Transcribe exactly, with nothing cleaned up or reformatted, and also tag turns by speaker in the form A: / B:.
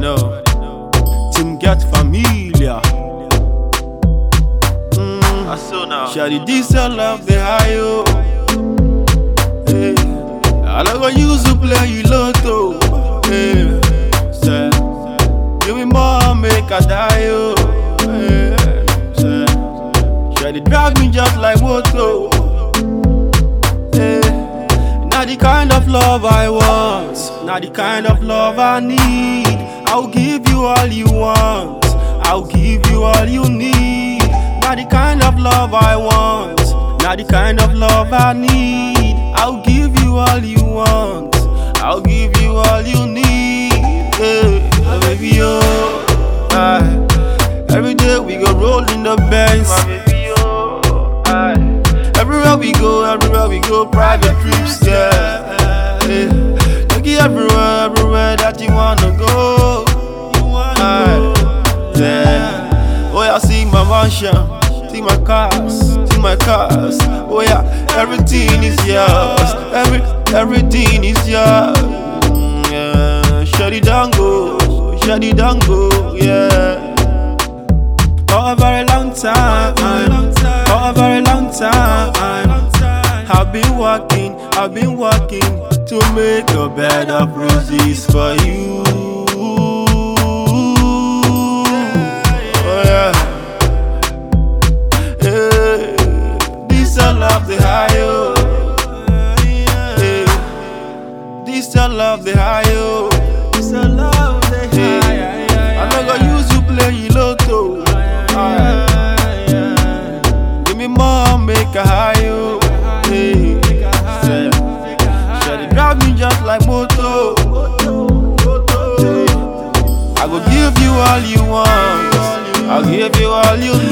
A: know. Team get familiar. Mm.
B: I still know.
A: Shawty, this I love the high, oh. Hey. I don't gonna use to play you lotto. Hey. Say, give me more, make I die, oh. Hey. Say, shawty drag me just like moto. Hey. Not the kind of love I want, not the kind of love I need. I'll give you all you want, I'll give you all you need. Not the kind of love I want, not the kind of love I need. I'll give you all you want, I'll give you all you need. Hey, oh baby, oh, aye. Every day we go roll in the Benz.
B: My baby, oh, aye.
A: Everywhere we go, everywhere we go, private trips, yeah. Hey, take you everywhere, everywhere that you wanna go. You wanna go, yeah. Oh yeah, see my mansion, see my cars, see my cars. Oh yeah, everything is yours, every everything is yours. Mm, yeah, shut it down, go, shut it down, go, yeah. For a very long time, for a very long time, I've been working, I've been working to make a bed of roses for you. Oh yeah, hey, this I love the high, oh. Hey, this I love the high, oh. This I love the high. I'm not gonna use you play you lotto. Give me more, make a high, oh. Hey, say, shawty drive me just like moto. Hey, I go give you all you want, I'll give you all you